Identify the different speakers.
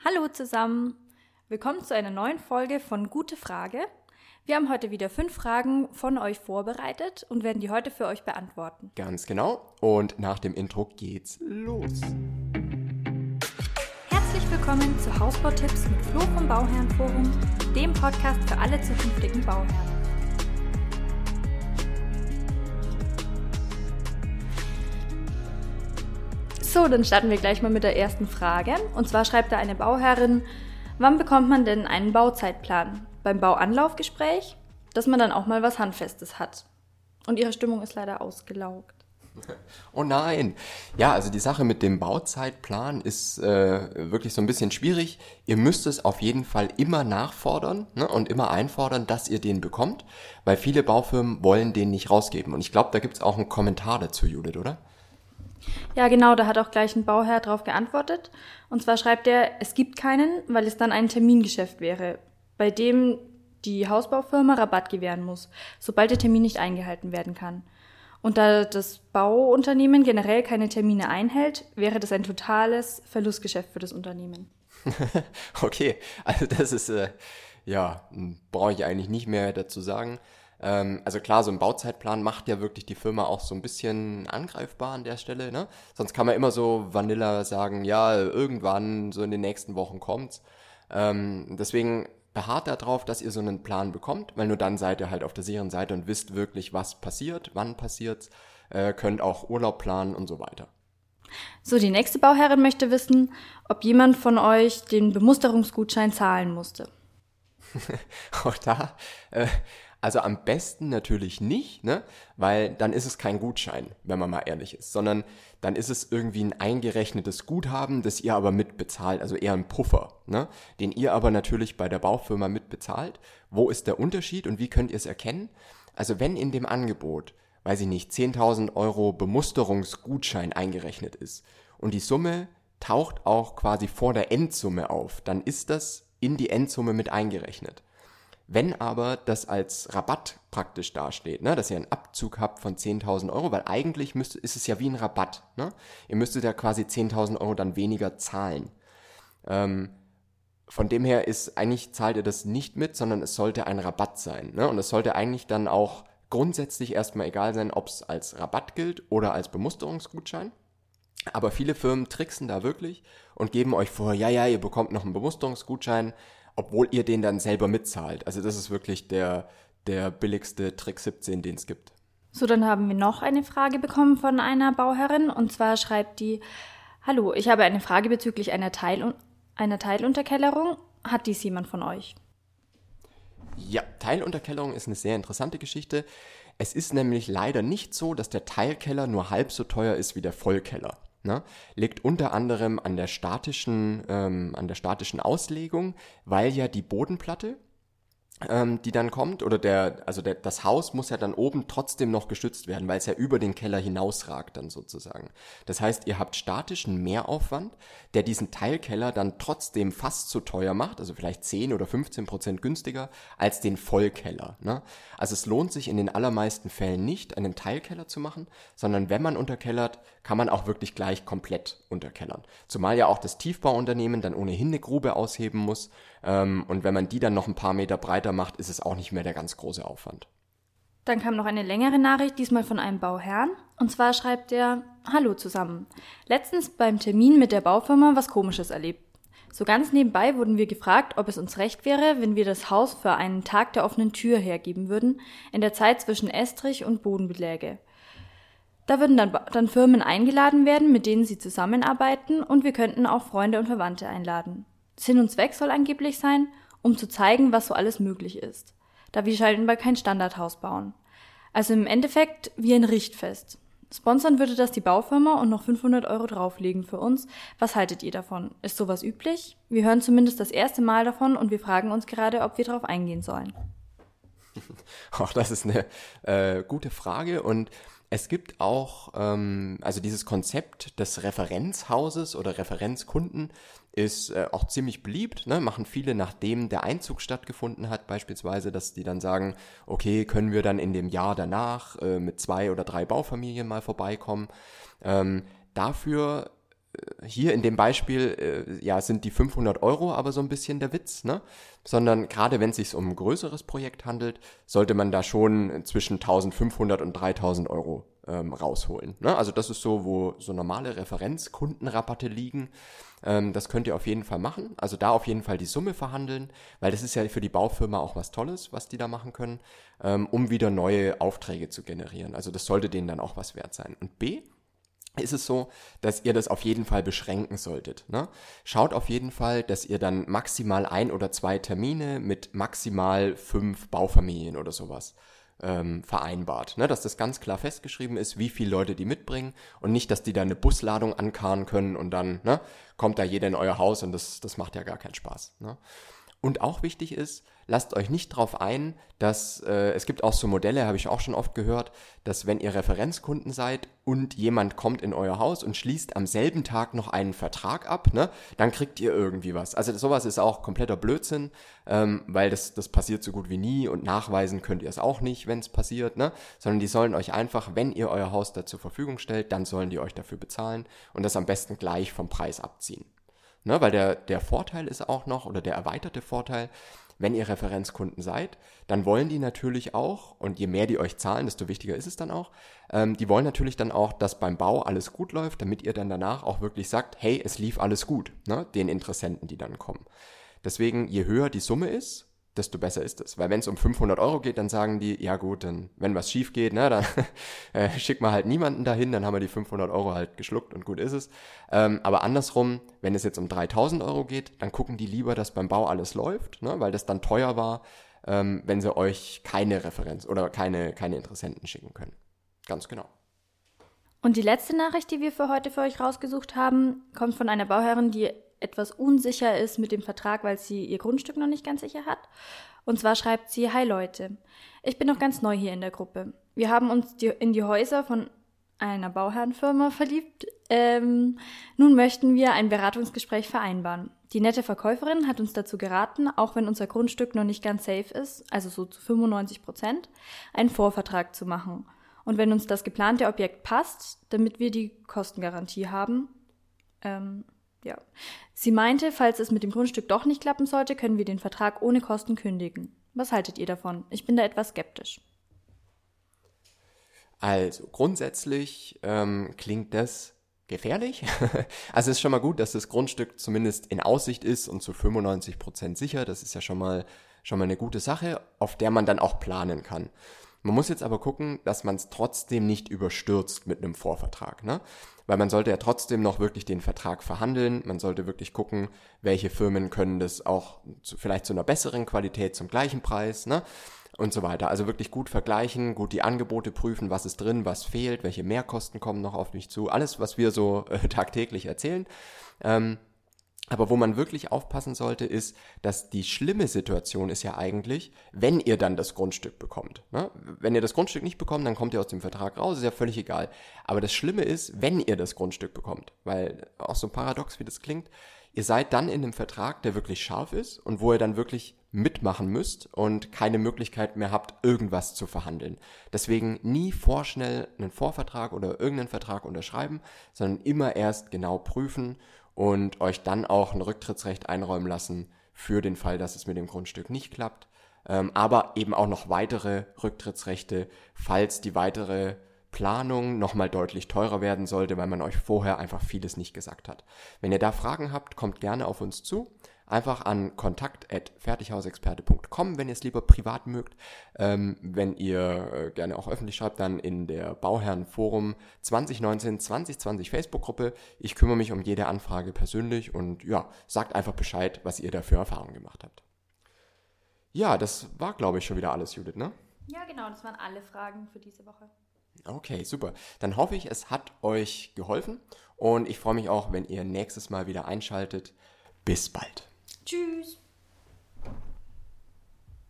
Speaker 1: Hallo zusammen, willkommen zu einer neuen Folge von Gute Frage. Wir haben heute wieder 5 Fragen von euch vorbereitet und werden die heute für euch beantworten.
Speaker 2: Ganz genau. Und nach dem Intro geht's los.
Speaker 1: Herzlich willkommen zu Hausbautipps mit Flo vom Bauherrenforum, dem Podcast für alle zukünftigen Bauherren. So, dann starten wir gleich mal mit der ersten Frage. Und zwar schreibt da eine Bauherrin: Wann bekommt man denn einen Bauzeitplan? Beim Bauanlaufgespräch, dass man dann auch mal was Handfestes hat. Und ihre Stimmung ist leider ausgelaugt.
Speaker 2: Oh nein. Ja, also die Sache mit dem Bauzeitplan ist wirklich so ein bisschen schwierig. Ihr müsst es auf jeden Fall immer nachfordern, ne, und immer einfordern, dass ihr den bekommt, weil viele Baufirmen wollen den nicht rausgeben. Und ich glaube, da gibt's auch einen Kommentar dazu, Judith, oder?
Speaker 1: Ja, genau, da hat auch gleich ein Bauherr drauf geantwortet. Und zwar schreibt er, es gibt keinen, weil es dann ein Termingeschäft wäre, bei dem die Hausbaufirma Rabatt gewähren muss, sobald der Termin nicht eingehalten werden kann. Und da das Bauunternehmen generell keine Termine einhält, wäre das ein totales Verlustgeschäft für das Unternehmen.
Speaker 2: Okay, also das ist, brauche ich eigentlich nicht mehr dazu sagen. Also klar, so ein Bauzeitplan macht ja wirklich die Firma auch so ein bisschen angreifbar an der Stelle, ne? Sonst kann man immer so Vanilla sagen, ja, irgendwann, so in den nächsten Wochen kommt's. Deswegen beharrt darauf, dass ihr so einen Plan bekommt, weil nur dann seid ihr halt auf der sicheren Seite und wisst wirklich, was passiert, wann passiert's, könnt auch Urlaub planen und so weiter.
Speaker 1: So, die nächste Bauherrin möchte wissen, ob jemand von euch den Bemusterungsgutschein zahlen musste.
Speaker 2: Auch da, also am besten natürlich nicht, ne? Weil dann ist es kein Gutschein, wenn man mal ehrlich ist, sondern dann ist es irgendwie ein eingerechnetes Guthaben, das ihr aber mitbezahlt, also eher ein Puffer, ne? Den ihr aber natürlich bei der Baufirma mitbezahlt. Wo ist der Unterschied und wie könnt ihr es erkennen? Also wenn in dem Angebot, weiß ich nicht, 10.000 Euro Bemusterungsgutschein eingerechnet ist und die Summe taucht auch quasi vor der Endsumme auf, dann ist das in die Endsumme mit eingerechnet. Wenn aber das als Rabatt praktisch dasteht, ne, dass ihr einen Abzug habt von 10.000 Euro, weil eigentlich ist es ja wie ein Rabatt, ne? Ihr müsstet ja quasi 10.000 Euro dann weniger zahlen. Von dem her zahlt ihr das nicht mit, sondern es sollte ein Rabatt sein, ne? Und es sollte eigentlich dann auch grundsätzlich erstmal egal sein, ob es als Rabatt gilt oder als Bemusterungsgutschein. Aber viele Firmen tricksen da wirklich und geben euch vor, ja, ihr bekommt noch einen Bemusterungsgutschein, obwohl ihr den dann selber mitzahlt. Also das ist wirklich der billigste Trick 17, den es gibt.
Speaker 1: So, dann haben wir noch eine Frage bekommen von einer Bauherrin. Und zwar schreibt die: Hallo, ich habe eine Frage bezüglich einer Teilunterkellerung. Hat dies jemand von euch?
Speaker 2: Ja, Teilunterkellerung ist eine sehr interessante Geschichte. Es ist nämlich leider nicht so, dass der Teilkeller nur halb so teuer ist wie der Vollkeller. Ne? Liegt unter anderem an der statischen Auslegung, weil ja die Bodenplatte, die dann kommt, oder das Haus muss ja dann oben trotzdem noch geschützt werden, weil es ja über den Keller hinausragt dann sozusagen. Das heißt, ihr habt statischen Mehraufwand, der diesen Teilkeller dann trotzdem fast so teuer macht, also vielleicht 10 oder 15% günstiger als den Vollkeller. Ne? Also es lohnt sich in den allermeisten Fällen nicht, einen Teilkeller zu machen, sondern wenn man unterkellert, kann man auch wirklich gleich komplett unterkellern. Zumal ja auch das Tiefbauunternehmen dann ohnehin eine Grube ausheben muss, und wenn man die dann noch ein paar Meter breiter macht, ist es auch nicht mehr der ganz große Aufwand.
Speaker 1: Dann kam noch eine längere Nachricht, diesmal von einem Bauherrn. Und zwar schreibt er: Hallo zusammen. Letztens beim Termin mit der Baufirma was Komisches erlebt. So ganz nebenbei wurden wir gefragt, ob es uns recht wäre, wenn wir das Haus für einen Tag der offenen Tür hergeben würden, in der Zeit zwischen Estrich und Bodenbeläge. Da würden dann Firmen eingeladen werden, mit denen sie zusammenarbeiten, und wir könnten auch Freunde und Verwandte einladen. Sinn und Zweck soll angeblich sein, um zu zeigen, was so alles möglich ist, da wir scheinbar kein Standardhaus bauen. Also im Endeffekt wie ein Richtfest. Sponsern würde das die Baufirma und noch 500 Euro drauflegen für uns. Was haltet ihr davon? Ist sowas üblich? Wir hören zumindest das erste Mal davon und wir fragen uns gerade, ob wir darauf eingehen sollen.
Speaker 2: Auch das ist eine gute Frage, und es gibt auch, also dieses Konzept des Referenzhauses oder Referenzkunden ist auch ziemlich beliebt, ne? Machen viele, nachdem der Einzug stattgefunden hat, beispielsweise, dass die dann sagen, okay, können wir dann in dem Jahr danach mit 2 oder 3 Baufamilien mal vorbeikommen. Dafür hier in dem Beispiel, sind die 500 Euro aber so ein bisschen der Witz, ne? Sondern gerade wenn es sich um ein größeres Projekt handelt, sollte man da schon zwischen 1.500 und 3.000 Euro rausholen, ne? Also das ist so, wo so normale Referenzkundenrabatte liegen. Das könnt ihr auf jeden Fall machen. Also da auf jeden Fall die Summe verhandeln, weil das ist ja für die Baufirma auch was Tolles, was die da machen können, um wieder neue Aufträge zu generieren. Also das sollte denen dann auch was wert sein. Und B, ist es so, dass ihr das auf jeden Fall beschränken solltet, ne? Schaut auf jeden Fall, dass ihr dann maximal 1 oder 2 Termine mit maximal 5 Baufamilien oder sowas vereinbart, ne? Dass das ganz klar festgeschrieben ist, wie viele Leute die mitbringen und nicht, dass die da eine Busladung ankarren können und dann, ne, kommt da jeder in euer Haus und das macht ja gar keinen Spaß, ne? Und auch wichtig ist, lasst euch nicht drauf ein, dass es gibt auch so Modelle, habe ich auch schon oft gehört, dass wenn ihr Referenzkunden seid und jemand kommt in euer Haus und schließt am selben Tag noch einen Vertrag ab, ne, dann kriegt ihr irgendwie was. Also sowas ist auch kompletter Blödsinn, weil das passiert so gut wie nie und nachweisen könnt ihr es auch nicht, wenn es passiert, ne, sondern die sollen euch einfach, wenn ihr euer Haus da zur Verfügung stellt, dann sollen die euch dafür bezahlen und das am besten gleich vom Preis abziehen. Ne, weil der Vorteil ist auch noch, oder der erweiterte Vorteil, wenn ihr Referenzkunden seid, dann wollen die natürlich auch, und je mehr die euch zahlen, desto wichtiger ist es dann auch, die wollen natürlich dann auch, dass beim Bau alles gut läuft, damit ihr dann danach auch wirklich sagt, hey, es lief alles gut, ne, den Interessenten, die dann kommen. Deswegen, je höher die Summe ist, desto besser ist es. Weil wenn es um 500 Euro geht, dann sagen die, ja gut, dann, wenn was schief geht, ne, dann schicken wir halt niemanden dahin, dann haben wir die 500 Euro halt geschluckt und gut ist es. Aber andersrum, wenn es jetzt um 3.000 Euro geht, dann gucken die lieber, dass beim Bau alles läuft, ne, weil das dann teuer war, wenn sie euch keine Referenz oder keine Interessenten schicken können. Ganz genau.
Speaker 1: Und die letzte Nachricht, die wir für heute für euch rausgesucht haben, kommt von einer Bauherrin, die etwas unsicher ist mit dem Vertrag, weil sie ihr Grundstück noch nicht ganz sicher hat. Und zwar schreibt sie: Hi Leute, ich bin noch ganz neu hier in der Gruppe. Wir haben uns in die Häuser von einer Bauherrenfirma verliebt. Nun möchten wir ein Beratungsgespräch vereinbaren. Die nette Verkäuferin hat uns dazu geraten, auch wenn unser Grundstück noch nicht ganz safe ist, also so zu 95%, einen Vorvertrag zu machen. Und wenn uns das geplante Objekt passt, damit wir die Kostengarantie haben, ja. Sie meinte, falls es mit dem Grundstück doch nicht klappen sollte, können wir den Vertrag ohne Kosten kündigen. Was haltet ihr davon? Ich bin da etwas skeptisch.
Speaker 2: Also grundsätzlich klingt das gefährlich. Also es ist schon mal gut, dass das Grundstück zumindest in Aussicht ist und zu 95% sicher. Das ist ja schon mal eine gute Sache, auf der man dann auch planen kann. Man muss jetzt aber gucken, dass man es trotzdem nicht überstürzt mit einem Vorvertrag, ne? Weil man sollte ja trotzdem noch wirklich den Vertrag verhandeln. Man sollte wirklich gucken, welche Firmen können das auch vielleicht zu einer besseren Qualität zum gleichen Preis, ne? Und so weiter. Also wirklich gut vergleichen, gut die Angebote prüfen, was ist drin, was fehlt, welche Mehrkosten kommen noch auf mich zu. Alles, was wir so tagtäglich erzählen. Aber wo man wirklich aufpassen sollte, ist, dass die schlimme Situation ist ja eigentlich, wenn ihr dann das Grundstück bekommt, ne? Wenn ihr das Grundstück nicht bekommt, dann kommt ihr aus dem Vertrag raus, ist ja völlig egal. Aber das Schlimme ist, wenn ihr das Grundstück bekommt, weil auch so paradox, wie das klingt, ihr seid dann in einem Vertrag, der wirklich scharf ist und wo ihr dann wirklich mitmachen müsst und keine Möglichkeit mehr habt, irgendwas zu verhandeln. Deswegen nie vorschnell einen Vorvertrag oder irgendeinen Vertrag unterschreiben, sondern immer erst genau prüfen und euch dann auch ein Rücktrittsrecht einräumen lassen für den Fall, dass es mit dem Grundstück nicht klappt. Aber eben auch noch weitere Rücktrittsrechte, falls die weitere Planung nochmal deutlich teurer werden sollte, weil man euch vorher einfach vieles nicht gesagt hat. Wenn ihr da Fragen habt, kommt gerne auf uns zu. Einfach an kontakt@fertighausexperte.com, wenn ihr es lieber privat mögt. Wenn ihr gerne auch öffentlich schreibt, dann in der Bauherrenforum 2019-2020 Facebook-Gruppe. Ich kümmere mich um jede Anfrage persönlich und ja, sagt einfach Bescheid, was ihr da für Erfahrungen gemacht habt. Ja, das war, glaube ich, schon wieder alles, Judith, ne?
Speaker 1: Ja, genau, das waren alle Fragen für diese Woche.
Speaker 2: Okay, super. Dann hoffe ich, es hat euch geholfen und ich freue mich auch, wenn ihr nächstes Mal wieder einschaltet. Bis bald.
Speaker 1: Tschüss.